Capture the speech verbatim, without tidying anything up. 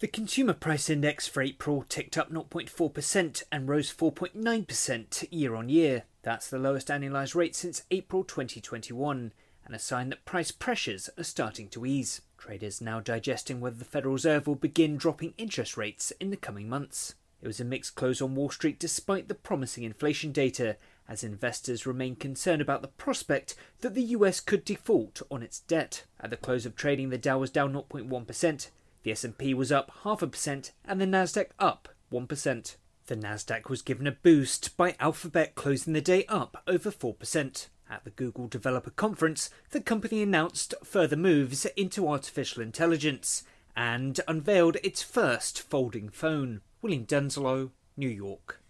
The Consumer Price Index for April ticked up zero point four percent and rose four point nine percent year on year. That's the lowest annualised rate since April twenty twenty-one, and a sign that price pressures are starting to ease. Traders now digesting whether the Federal Reserve will begin dropping interest rates in the coming months. It was a mixed close on Wall Street despite the promising inflation data, as investors remain concerned about the prospect that the U S could default on its debt. At the close of trading, the Dow was down zero point one percent, the S and P was up half a percent, and the Nasdaq up one percent. The Nasdaq was given a boost by Alphabet closing the day up over four percent. At the Google Developer Conference, the company announced further moves into artificial intelligence and unveiled its first folding phone. William Dunslow, New York.